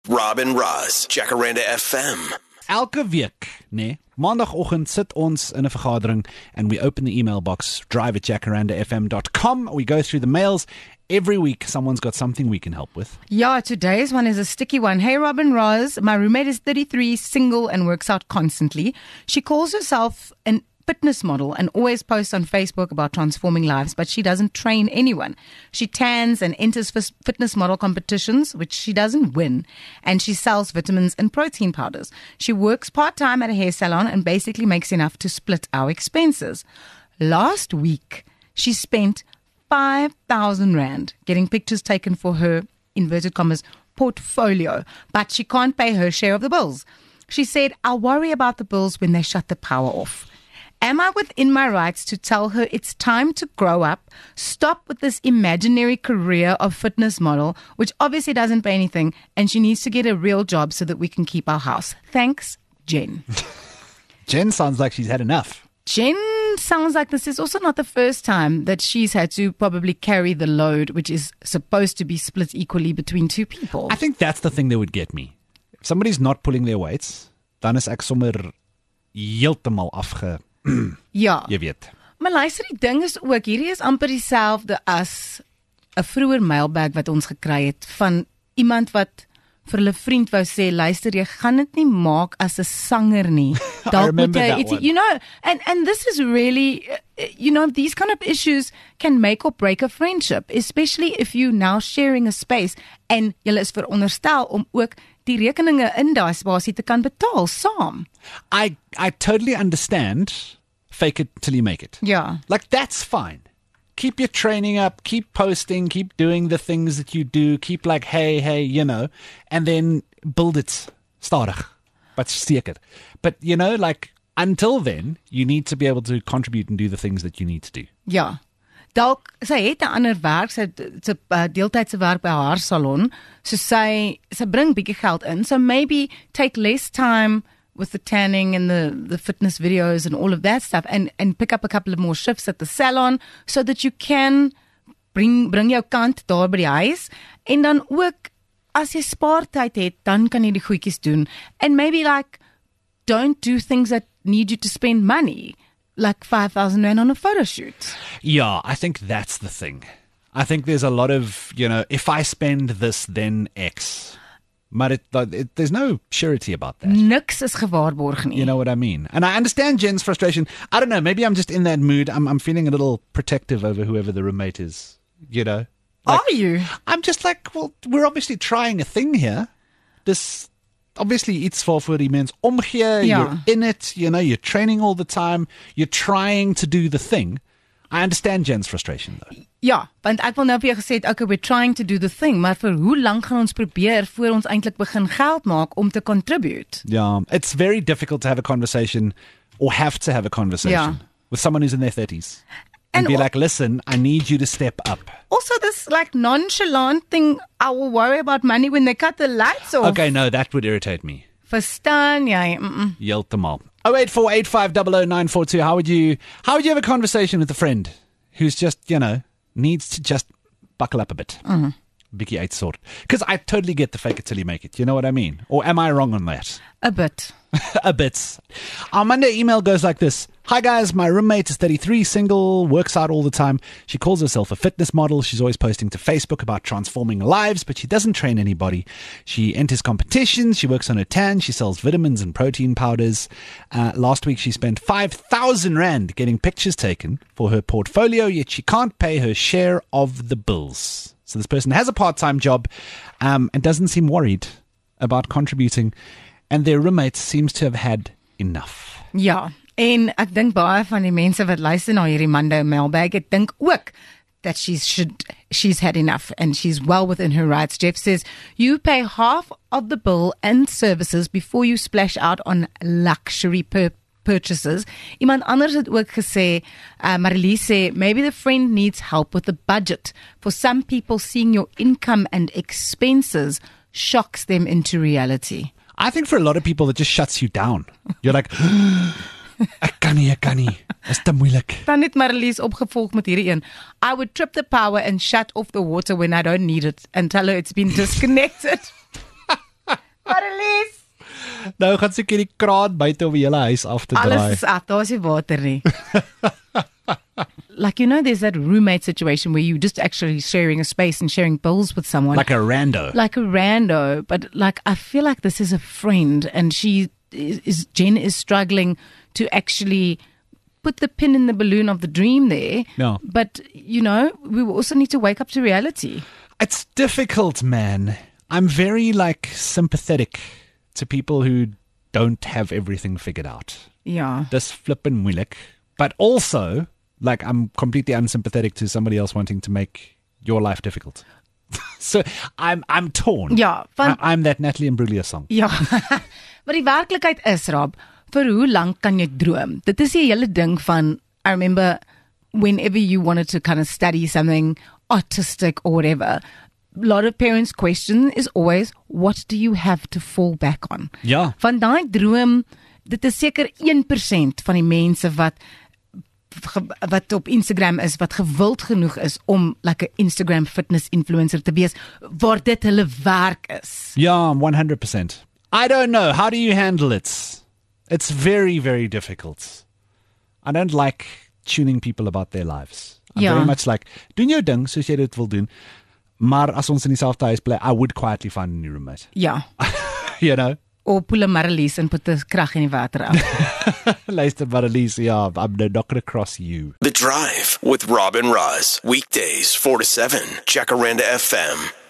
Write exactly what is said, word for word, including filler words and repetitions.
Rob and Roz, Jacaranda F M. Elke week, nee, maandagoggend sit ons in 'n vergadering and we open the email box, drive at jacaranda f m dot com. We go through the mails. Every week, someone's got something we can help with. Yeah, today's one is a sticky one. Hey, Rob and Roz, my roommate is thirty-three, single, and works out constantly. She calls herself an fitness model and always posts on Facebook about transforming lives, but she doesn't train anyone. She tans and enters fitness model competitions, which she doesn't win, and she sells vitamins and protein powders. She works part-time at a hair salon and basically makes enough to split our expenses. Last week, she spent five thousand rand getting pictures taken for her, inverted commas, portfolio, but she can't pay her share of the bills. She said, I'll worry about the bills when they shut the power off. Am I within my rights to tell her it's time to grow up, stop with this imaginary career of fitness model, which obviously doesn't pay anything, and she needs to get a real job so that we can keep our house? Thanks, Jen. Jen sounds like she's had enough. Jen sounds like this is also not the first time that she's had to probably carry the load, which is supposed to be split equally between two people. I think that's the thing that would get me. If somebody's not pulling their weights, dan is ek sommer heeltemal afge... Ja. Jy weet. Maar luister, die ding is ook, hierdie is amper dieselfde as 'n vroeër mailbag wat ons gekry het van iemand wat vir hulle vriend wou sê, luister, jy gaan dit nie maak as 'n sanger nie. I remember that it's, one. you know, and and this is really, you know, these kind of issues can make or break a friendship, especially if you now sharing a space en julle is veronderstel om ook die rekeninge in daai spasie te kan betaal saam. I I totally understand fake it till you make it. Ja. Like, that's fine. Keep your training up, keep posting, keep doing the things that you do, keep like, hey, hey, you know, and then build it stadig, but seker. But, you know, like, until then, you need to be able to contribute and do the things that you need to do. Ja. Dalk, sy het 'n ander werk, sy het 'n uh, deeltydse werk by haar salon, so sy, sy bring bietjie geld in, so maybe take less time with the tanning and the, the fitness videos and all of that stuff, and, and pick up a couple of more shifts at the salon, so that you can bring, bring jou kant daar by die huis, en dan ook, as jy spaartyd het, dan kan jy die goedjies doen, and maybe like, don't do things that need you to spend money, like five thousand rand on a photo shoot. Yeah, I think that's the thing. I think there's a lot of, you know, if I spend this, then X. But it, it, there's no surety about that. Niks is gewaarborg nie. You know what I mean? And I understand Jen's frustration. I don't know, maybe I'm just in that mood. I'm, I'm feeling a little protective over whoever the roommate is, you know? Like, Are you? I'm just like, well, we're obviously trying a thing here. This... Obviously, iets waarvoor die mens omgee, Ja. You're in it, you know, you're training all the time, you're trying to do the thing. I understand Jen's frustration, though. Ja, want ek wil nou vir jou gesê, okay, we're trying to do the thing, maar vir hoe lank gaan ons probeer voor ons eintlik begin geld maak om te contribute? Yeah, it's very difficult to have a conversation, or have to have a conversation, Ja. with someone who's in their thirties. And, And be al- like, listen, I need you to step up. Also, this like nonchalant thing, I will worry about money when they cut the lights off. Okay, no, that would irritate me. Verstaan jy? Mm-mm. Heeltemal. oh eight four eight five zero zero nine four two. How would you how would you have a conversation with a friend who's just, you know, needs to just buckle up a bit? Mm-hmm. Bietjie uitsort. Because I totally get the fake it till you make it. You know what I mean? Or am I wrong on that? A bit. A bit. Our Monday email goes like this. Hi guys, my roommate is thirty-three, single, works out all the time. She calls herself a fitness model. She's always posting to Facebook about transforming lives, but she doesn't train anybody. She enters competitions. She works on her tan. She sells vitamins and protein powders. Uh, last week she spent five thousand rand getting pictures taken for her portfolio, yet she can't pay her share of the bills. So this person has a part-time job um, and doesn't seem worried about contributing, and their roommate seems to have had enough. Ja, en ek dink baie van die mense wat luister na hierdie Monday mailbag, ek dink ook that she's should she's had enough and she's well within her rights. Jeff says, you pay half of the bill and services before you splash out on luxury pur- purchases. Iemand anders het ook gesê, uh, Marilee sê, maybe the friend needs help with the budget. For some people, seeing your income and expenses shocks them into reality. I think for a lot of people, it just shuts you down. You're like, ek kan nie, ek kan nie. Is te moeilik. Dan het Marlies opgevolg met hierdie een. I would trip the power and shut off the water when I don't need it and tell her it's been disconnected. Nou gaan seker die kraan buite om die hele huis af te draai. Alles is af, daar is nie water nie. Like, you know, there's that roommate situation where you just actually sharing a space and sharing bills with someone. Like a rando. Like a rando. But like, I feel like this is a friend, and she is, is Jen is struggling to actually put the pin in the balloon of the dream there. Yeah. But, you know, we also need to wake up to reality. It's difficult, man. I'm very, like, sympathetic to people who don't have everything figured out. Yeah. Dis flippin' moeilik. But also, like, I'm completely unsympathetic to somebody else wanting to make your life difficult. So, I'm I'm torn. Ja, van, I, I'm that Natalie Imbruglia song. Ja, maar die werklikheid is, Rob, vir hoe lank kan jy droom? Dit is die hele ding van, I remember whenever you wanted to kind of study something artistic or whatever, a lot of parents' question is always, what do you have to fall back on? Ja. Van daai droom, dit is seker one percent van die mense wat wat op Instagram is, wat gewild genoeg is om like 'n Instagram fitness influencer te wees, waar dit hulle werk is. Yeah, one hundred percent. I don't know. How do you handle it? It's very, very difficult. I don't like tuning people about their lives. I'm Ja. very much like, doen jou ding soos jy dit wil doen, maar as ons in dieselfde huis bly, I would quietly find a new roommate. Ja. You know? Of pull 'n Marlies en put die krag in die water af. Luister, Marlies, yeah, I'm not gonna cross you. The Drive with Rob and Roz. Weekdays, four to seven. Jacaranda F M.